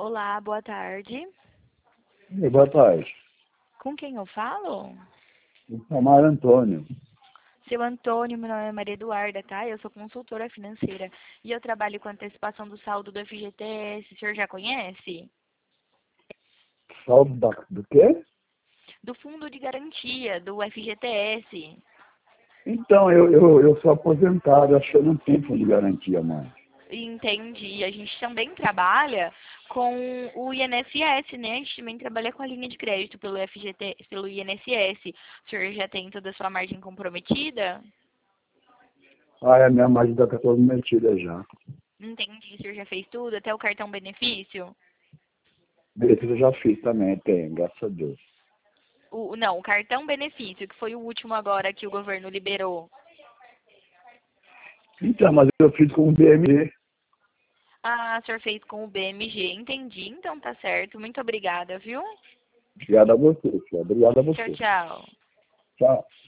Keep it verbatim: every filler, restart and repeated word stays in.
Olá, boa tarde. E boa tarde. Com quem eu falo? Me chamaram Antônio. Seu Antônio, meu nome é Maria Eduarda, tá? Eu sou consultora financeira e eu trabalho com antecipação do saldo do F G T S. O senhor já conhece? Saldo da, do quê? Do Fundo de Garantia, do F G T S. Então, eu, eu, eu sou aposentado, acho que eu não tenho fundo de garantia mais. Entendi. A gente também trabalha com o I N S S, né? A gente também trabalha com a linha de crédito pelo F G T, pelo I N S S. O senhor já tem toda a sua margem comprometida? Ah, a minha margem está toda metida já. Entendi. O senhor já fez tudo, até o cartão benefício? Esse eu já fiz também, tem, graças a Deus. O, não, o cartão benefício, que foi o último agora que o governo liberou. Então, mas eu fiz com o B M G. Ah, o senhor fez com o B M G, entendi. Então tá certo. Muito obrigada, viu? Obrigado a você, filho. Obrigado a Tchau, você. tchau. Tchau.